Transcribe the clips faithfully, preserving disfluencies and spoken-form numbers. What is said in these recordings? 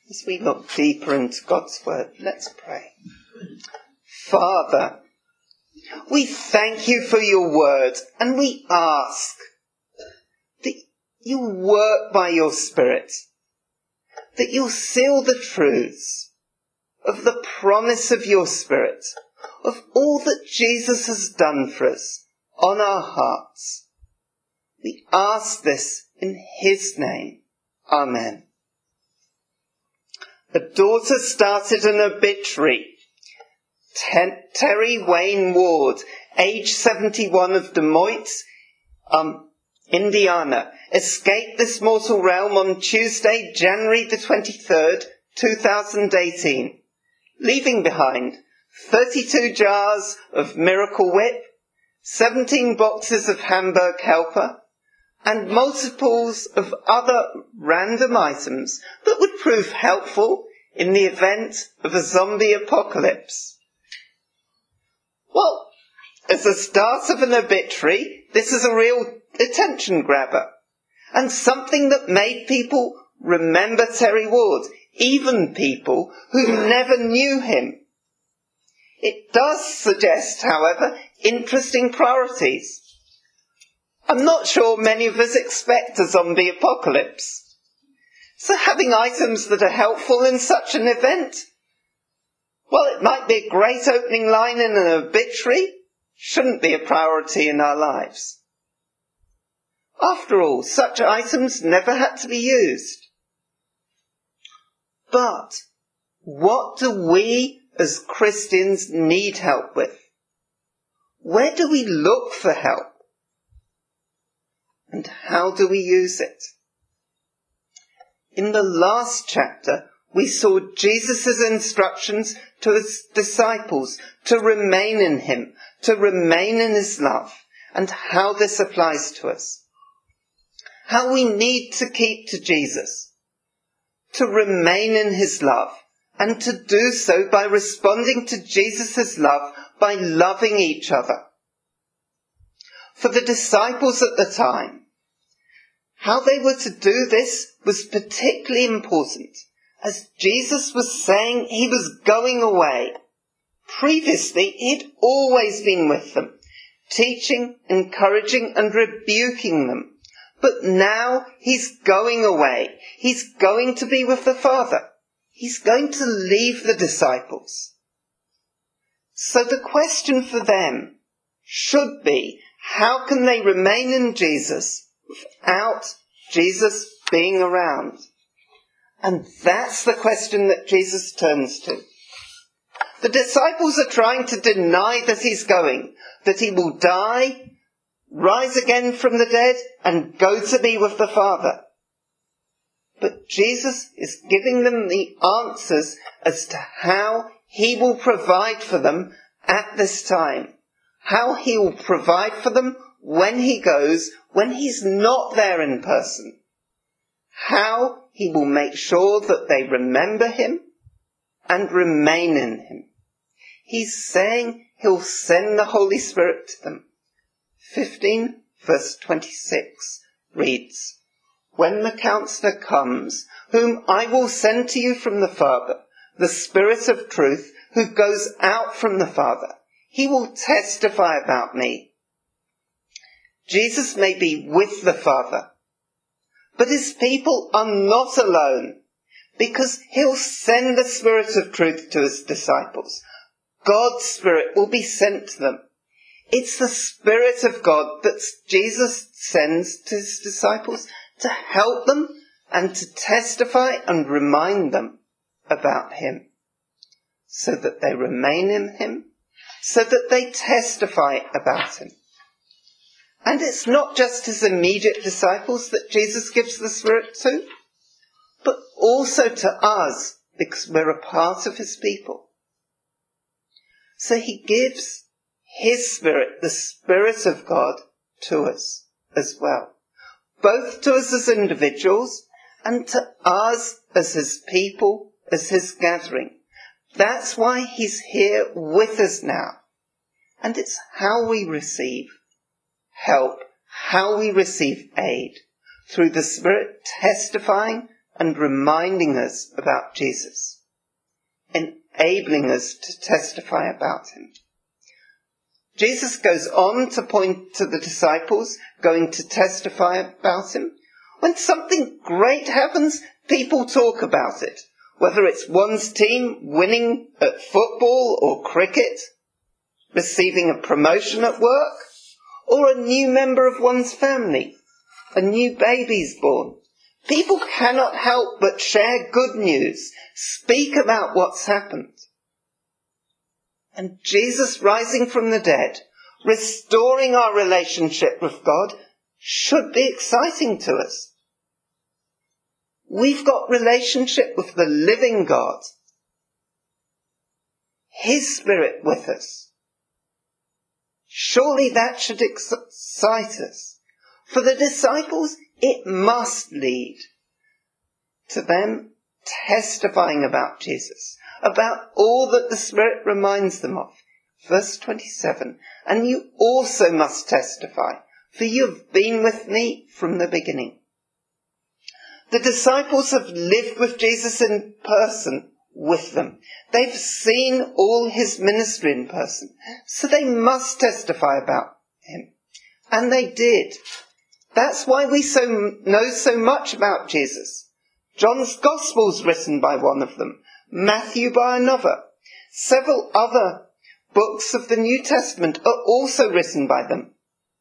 As we look deeper into God's word, let's pray. Father, we thank you for your word, and we ask that you work by your Spirit, that you'll seal the truths of the promise of your Spirit, of all that Jesus has done for us on our hearts. We ask this in his name. Amen. A daughter started an obituary. Ten- Terry Wayne Ward, age seventy-one, of Des Moines, um, Indiana, escaped this mortal realm on Tuesday, January the twenty-third, two thousand eighteen, leaving behind thirty-two jars of Miracle Whip, seventeen boxes of Hamburg Helper, and multiples of other random items that would prove helpful in the event of a zombie apocalypse. Well, as the start of an obituary, this is a real attention grabber, and something that made people remember Terry Ward, even people who never knew him. It does suggest, however, interesting priorities. I'm not sure many of us expect a zombie apocalypse. So having items that are helpful in such an event, well, it might be a great opening line in an obituary, shouldn't be a priority in our lives. After all, such items never had to be used. But what do we as Christians need help with? Where do we look for help? And how do we use it? In the last chapter, we saw Jesus' instructions to his disciples to remain in him, to remain in his love, and how this applies to us. How we need to keep to Jesus, to remain in his love, and to do so by responding to Jesus' love by loving each other. For the disciples at the time, how they were to do this was particularly important, as Jesus was saying he was going away. Previously, he'd always been with them, teaching, encouraging, and rebuking them. But now he's going away. He's going to be with the Father. He's going to leave the disciples. So the question for them should be, how can they remain in Jesus without Jesus being around? And that's the question that Jesus turns to. The disciples are trying to deny that he's going, that he will die, rise again from the dead, and go to be with the Father. But Jesus is giving them the answers as to how he will provide for them at this time. How he will provide for them when he goes, when he's not there in person. How he will make sure that they remember him and remain in him. He's saying he'll send the Holy Spirit to them. fifteen verse twenty-six reads, "When the Counselor comes, whom I will send to you from the Father, the Spirit of truth, who goes out from the Father, he will testify about me." Jesus may be with the Father, but his people are not alone, because he'll send the Spirit of truth to his disciples. God's Spirit will be sent to them. It's the Spirit of God that Jesus sends to his disciples to help them and to testify and remind them about him, so that they remain in him, so that they testify about him. And it's not just his immediate disciples that Jesus gives the Spirit to, but also to us, because we're a part of his people. So he gives his Spirit, the Spirit of God, to us as well. Both to us as individuals and to us as his people, as his gathering. That's why he's here with us now. And it's how we receive help, how we receive aid, through the Spirit testifying and reminding us about Jesus, enabling us to testify about him. Jesus goes on to point to the disciples going to testify about him. When something great happens, people talk about it, whether it's one's team winning at football or cricket, receiving a promotion at work, or a new member of one's family, a new baby's born. People cannot help but share good news, speak about what's happened. And Jesus rising from the dead, restoring our relationship with God, should be exciting to us. We've got relationship with the living God, his Spirit with us. Surely that should excite us. For the disciples, it must lead to them testifying about Jesus, about all that the Spirit reminds them of. Verse twenty-seven, and you also must testify, for you have been with me from the beginning. The disciples have lived with Jesus in person with them. They've seen all his ministry in person, so they must testify about him. And they did. That's why we so know so much about Jesus. John's Gospel's written by one of them, Matthew by another. Several other books of the New Testament are also written by them.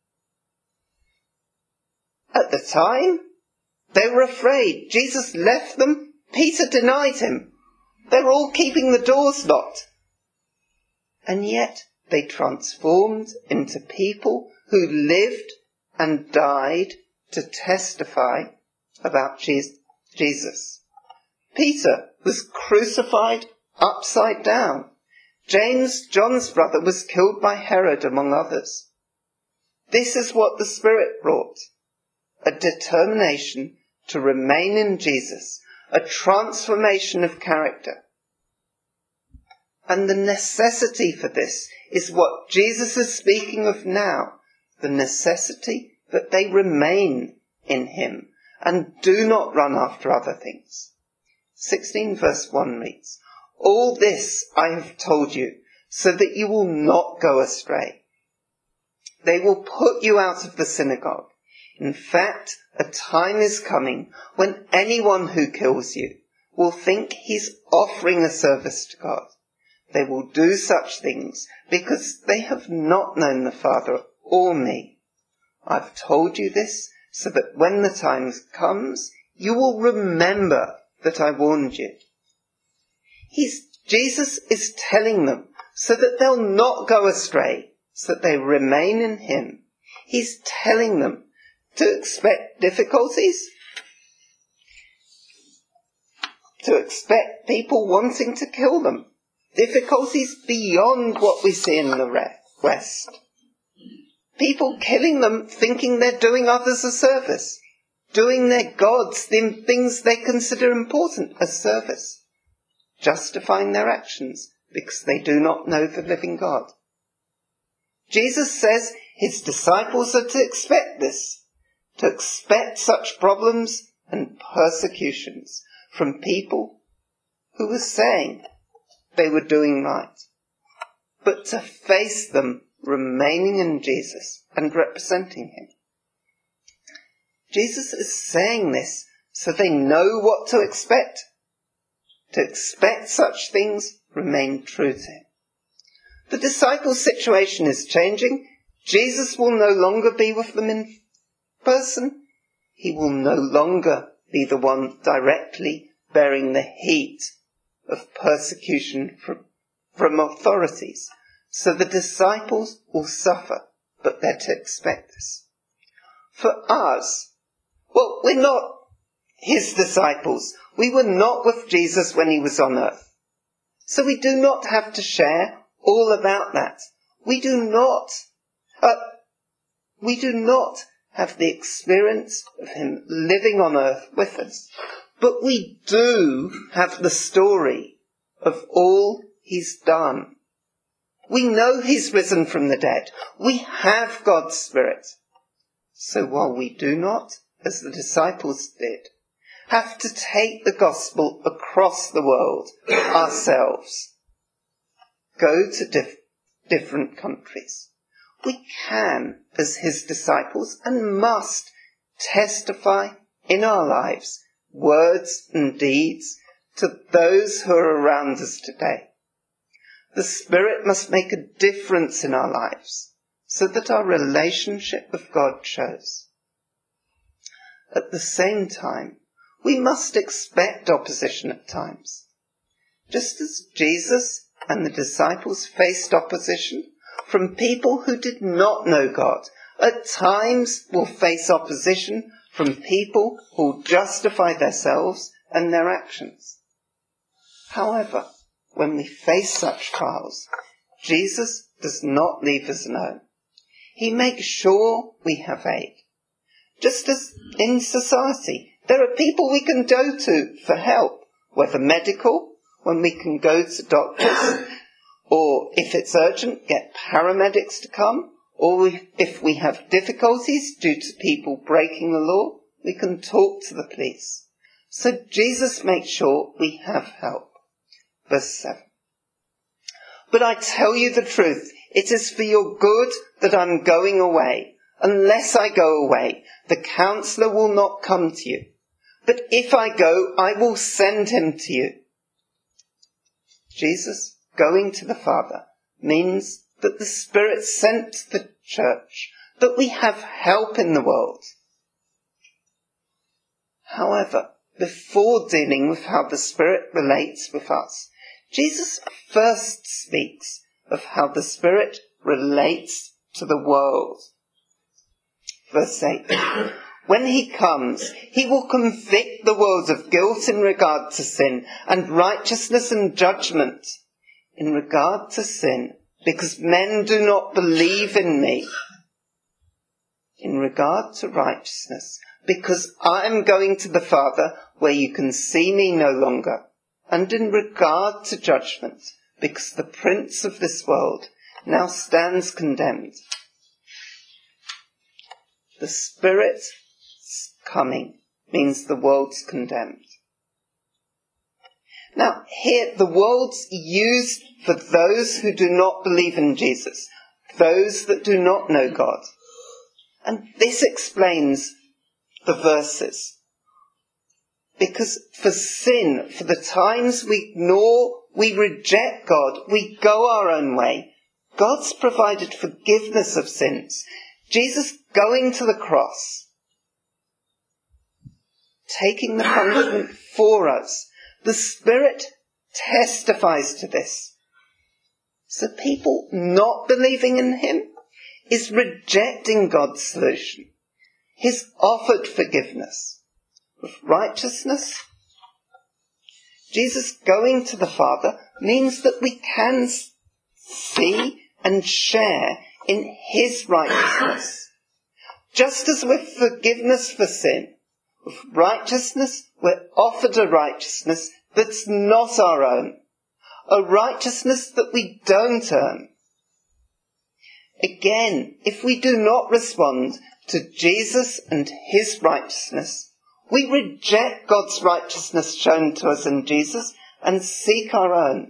At the time, they were afraid. Jesus left them. Peter denied him. They were all keeping the doors locked. And yet they transformed into people who lived and died to testify about Jesus. Peter was crucified upside down. James, John's brother, was killed by Herod, among others. This is what the Spirit brought: a determination to remain in Jesus, a transformation of character. And the necessity for this is what Jesus is speaking of now, the necessity that they remain in him and do not run after other things. sixteen verse one reads, all this I have told you so that you will not go astray. They will put you out of the synagogue. In fact, a time is coming when anyone who kills you will think he's offering a service to God. They will do such things because they have not known the Father or me. I've told you this so that when the time comes, you will remember that I warned you. He's, Jesus is telling them so that they'll not go astray, so that they remain in him. He's telling them to expect difficulties, to expect people wanting to kill them, difficulties beyond what we see in the West. People killing them thinking they're doing others a service, doing their gods the things they consider important as service, justifying their actions because they do not know the living God. Jesus says his disciples are to expect this, to expect such problems and persecutions from people who were saying they were doing right, but to face them remaining in Jesus and representing him. Jesus is saying this so they know what to expect. To expect such things, remain true to him. The disciples' situation is changing. Jesus will no longer be with them in person. He will no longer be the one directly bearing the heat of persecution from, from authorities. So the disciples will suffer, but they're to expect this. For us, well, we're not his disciples. We were not with Jesus when he was on earth. So we do not have to share all about that. We do not, uh, we do not have the experience of him living on earth with us. But we do have the story of all he's done. We know he's risen from the dead. We have God's Spirit. So while we do not, as the disciples did, have to take the gospel across the world ourselves. Go to dif- different countries. We can, as his disciples, and must testify in our lives, words and deeds, to those who are around us today. The Spirit must make a difference in our lives so that our relationship with God shows. At the same time, we must expect opposition at times. Just as Jesus and the disciples faced opposition from people who did not know God, at times we'll face opposition from people who justify themselves and their actions. However, when we face such trials, Jesus does not leave us alone. He makes sure we have aid. Just as in society, there are people we can go to for help, whether medical, when we can go to doctors, or if it's urgent, get paramedics to come, or if we have difficulties due to people breaking the law, we can talk to the police. So Jesus makes sure we have help. Verse seven. But I tell you the truth, it is for your good that I'm going away. Unless I go away, the Counselor will not come to you. But if I go, I will send him to you. Jesus going to the Father means that the Spirit sent to the church, that we have help in the world. However, before dealing with how the Spirit relates with us, Jesus first speaks of how the Spirit relates to the world. Verse eight. When he comes, he will convict the world of guilt in regard to sin, and righteousness and judgment in regard to sin, because men do not believe in me. In regard to righteousness, because I am going to the Father where you can see me no longer. And in regard to judgment, because the prince of this world now stands condemned. The Spirit's coming means the world's condemned. Now, here, the world's used for those who do not believe in Jesus, those that do not know God. And this explains the verses. Because for sin, for the times we ignore, we reject God, we go our own way, God's provided forgiveness of sins. Jesus going to the cross, taking the punishment for us. The Spirit testifies to this. So people not believing in him is rejecting God's solution, his offered forgiveness. With righteousness, Jesus going to the Father means that we can see and share in his righteousness. Just as with forgiveness for sin, with righteousness, we're offered a righteousness that's not our own, a righteousness that we don't earn. Again, if we do not respond to Jesus and his righteousness, we reject God's righteousness shown to us in Jesus and seek our own.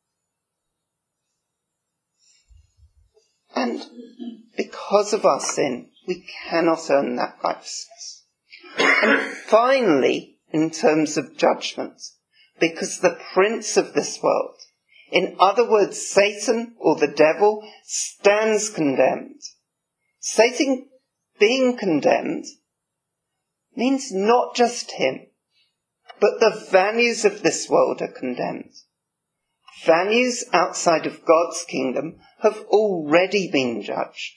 And because of our sin, we cannot earn that righteousness. And finally, in terms of judgment, because the prince of this world, in other words, Satan or the devil, stands condemned. Satan being condemned means not just him, but the values of this world are condemned. Values outside of God's kingdom have already been judged.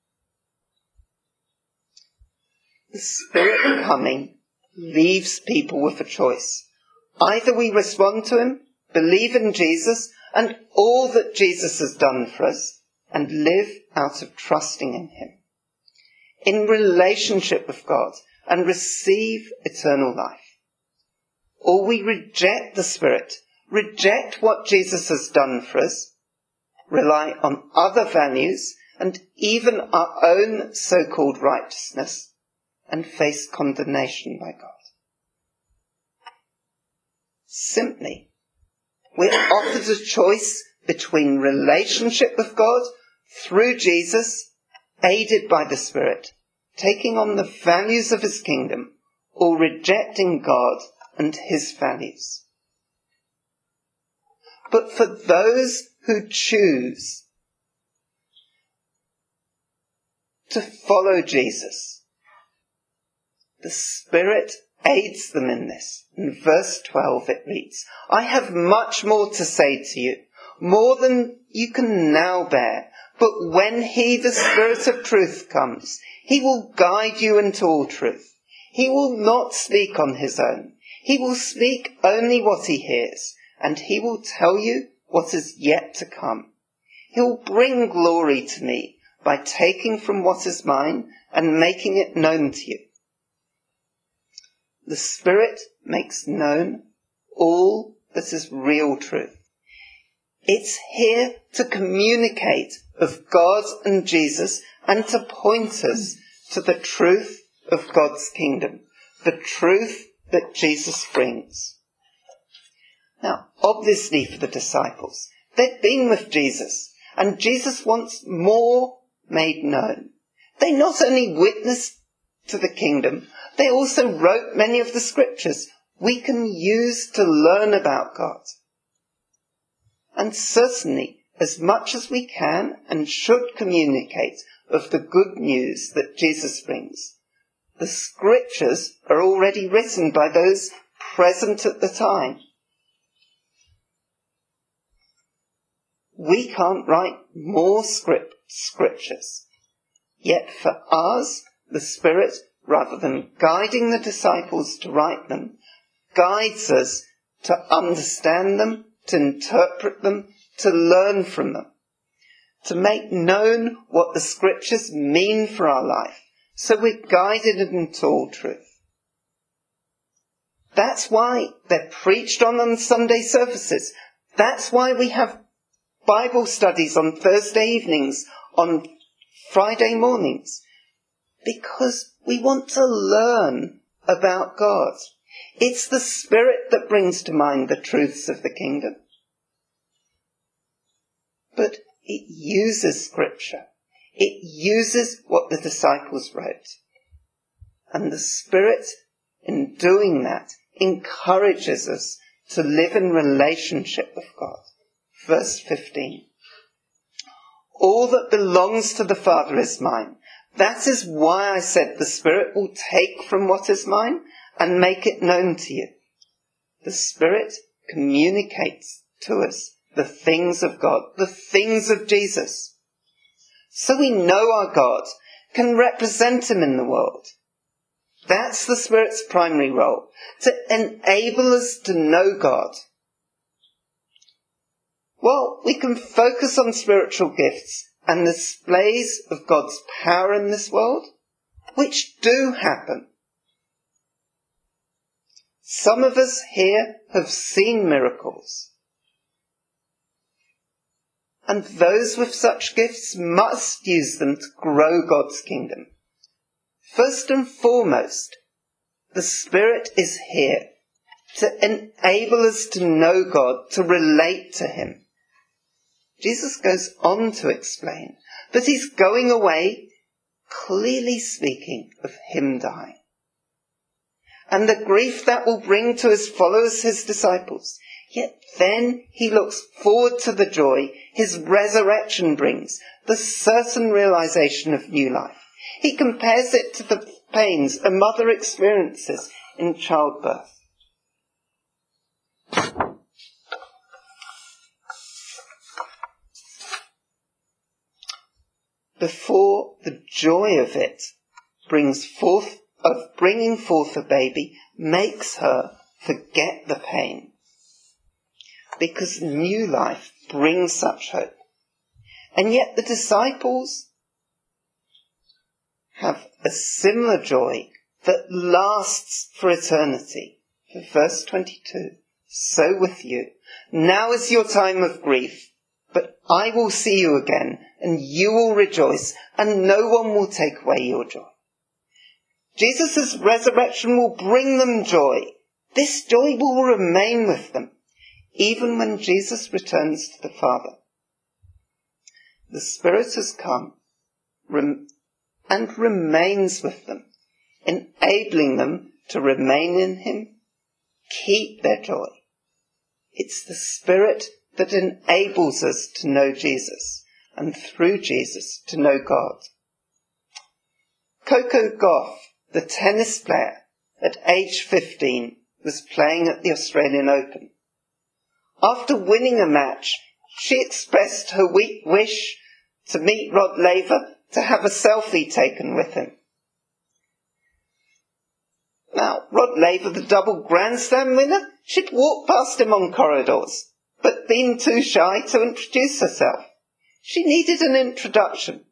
The Spirit coming leaves people with a choice. Either we respond to him, believe in Jesus and all that Jesus has done for us, and live out of trusting in him, in relationship with God, and receive eternal life. Or we reject the Spirit, reject what Jesus has done for us, rely on other values and even our own so-called righteousness, and face condemnation by God. Simply, we're offered a choice between relationship with God through Jesus, aided by the Spirit, taking on the values of his kingdom, or rejecting God and his values. But for those who choose to follow Jesus, the Spirit aids them in this. In verse twelve it reads, I have much more to say to you, more than you can now bear. But when he, the Spirit of truth, comes, he will guide you into all truth. He will not speak on his own. He will speak only what he hears, and he will tell you what is yet to come. He will bring glory to me by taking from what is mine and making it known to you. The Spirit makes known all that is real truth. It's here to communicate of God and Jesus and to point us to the truth of God's kingdom, the truth that Jesus brings. Now, obviously for the disciples, they've been with Jesus, and Jesus wants more made known. They not only witnessed to the kingdom, they also wrote many of the scriptures we can use to learn about God. And certainly, as much as we can and should communicate of the good news that Jesus brings, the scriptures are already written by those present at the time. We can't write more script, scriptures. Yet for us, the Spirit, rather than guiding the disciples to write them, guides us to understand them, to interpret them, to learn from them, to make known what the scriptures mean for our life, so we're guided into all truth. That's why they're preached on on Sunday services. That's why we have Bible studies on Thursday evenings, on Friday mornings, because we want to learn about God. It's the Spirit that brings to mind the truths of the kingdom. But it uses Scripture. It uses what the disciples wrote. And the Spirit, in doing that, encourages us to live in relationship with God. Verse fifteen. All that belongs to the Father is mine. That is why I said the Spirit will take from what is mine and make it known to you. The Spirit communicates to us the things of God, the things of Jesus. So we know our God, can represent him in the world. That's the Spirit's primary role, to enable us to know God. Well, we can focus on spiritual gifts and the displays of God's power in this world, which do happen. Some of us here have seen miracles. And those with such gifts must use them to grow God's kingdom. First and foremost, the Spirit is here to enable us to know God, to relate to him. Jesus goes on to explain that he's going away, clearly speaking of him dying. And the grief that will bring to his followers, his disciples. Yet then he looks forward to the joy his resurrection brings, the certain realization of new life. He compares it to the pains a mother experiences in childbirth. Before the joy of it brings forth, of bringing forth a baby, makes her forget the pain. Because new life brings such hope. And yet the disciples have a similar joy that lasts for eternity. Verse twenty-two, so with you. Now is your time of grief, but I will see you again, and you will rejoice, and no one will take away your joy. Jesus' resurrection will bring them joy. This joy will remain with them, even when Jesus returns to the Father. The Spirit has come rem- and remains with them, enabling them to remain in him, keep their joy. It's the Spirit that enables us to know Jesus, and through Jesus to know God. Coco Gauff, the tennis player, at age fifteen, was playing at the Australian Open. After winning a match, she expressed her weak wish to meet Rod Laver to have a selfie taken with him. Now, Rod Laver, the double Grand Slam winner, she'd walked past him on corridors, but been too shy to introduce herself. She needed an introduction.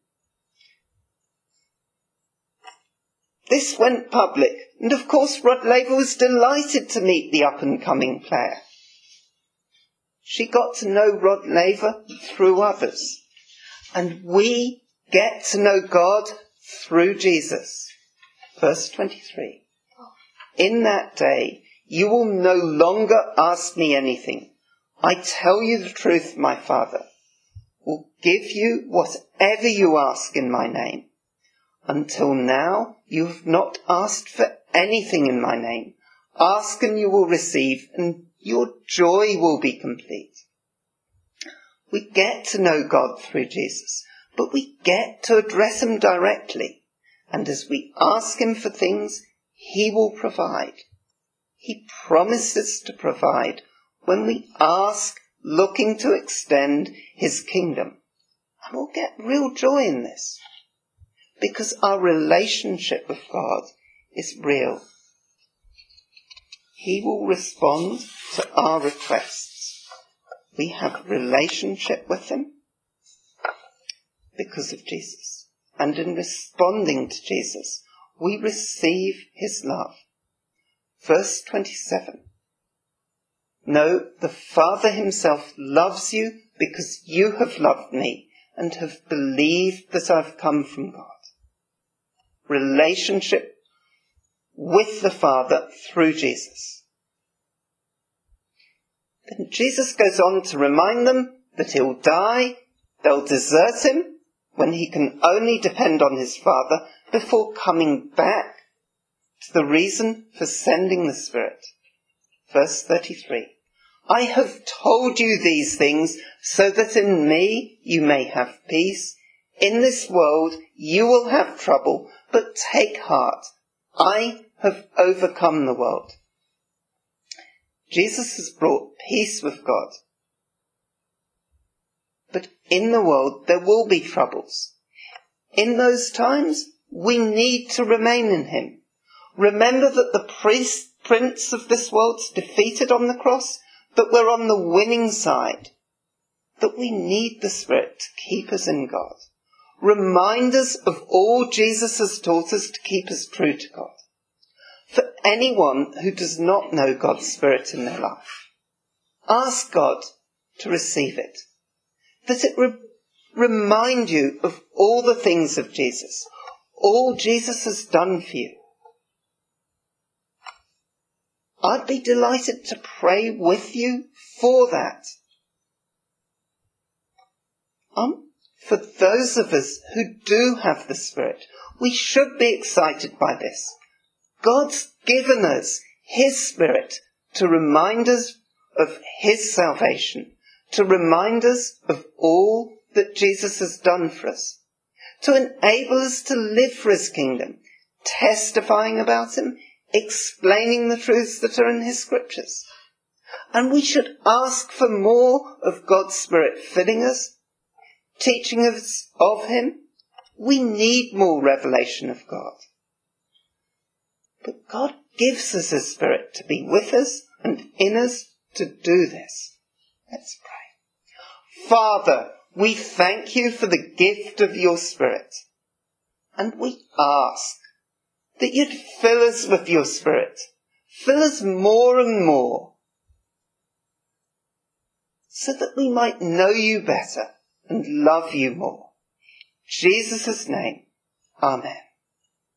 This went public, and of course Rod Laver was delighted to meet the up-and-coming player. She got to know Rod Laver through others, and we get to know God through Jesus. Verse twenty-three. In that day you will no longer ask me anything. I tell you the truth, my Father will give you whatever you ask in my name. Until now, you have not asked for anything in my name. Ask and you will receive, and your joy will be complete. We get to know God through Jesus, but we get to address him directly. And as we ask him for things, he will provide. He promises to provide when we ask, looking to extend his kingdom. And we'll get real joy in this, because our relationship with God is real. He will respond to our requests. We have a relationship with him because of Jesus. And in responding to Jesus, we receive his love. Verse twenty-seven. No, the Father himself loves you because you have loved me and have believed that I've come from God. Relationship with the Father through Jesus. Then Jesus goes on to remind them that he'll die, they'll desert him when he can only depend on his Father before coming back to the reason for sending the Spirit. Verse thirty-three. I have told you these things so that in me you may have peace. In this world you will have trouble, but take heart. I have overcome the world. Jesus has brought peace with God. But in the world there will be troubles. In those times we need to remain in him. Remember that the priest, prince of this world's defeated on the cross, but we're on the winning side. That we need the Spirit to keep us in God. Remind us of all Jesus has taught us to keep us true to God. For anyone who does not know God's Spirit in their life, ask God to receive it. That it re- remind you of all the things of Jesus, all Jesus has done for you. I'd be delighted to pray with you for that. Um, for those of us who do have the Spirit, we should be excited by this. God's given us his Spirit to remind us of his salvation, to remind us of all that Jesus has done for us, to enable us to live for his kingdom, testifying about him, explaining the truths that are in his scriptures. And we should ask for more of God's Spirit filling us, teaching us of him. We need more revelation of God. But God gives us his Spirit to be with us and in us to do this. Let's pray. Father, we thank you for the gift of your Spirit. And we ask that you'd fill us with your Spirit. Fill us more and more, so that we might know you better and love you more. In Jesus' name, amen.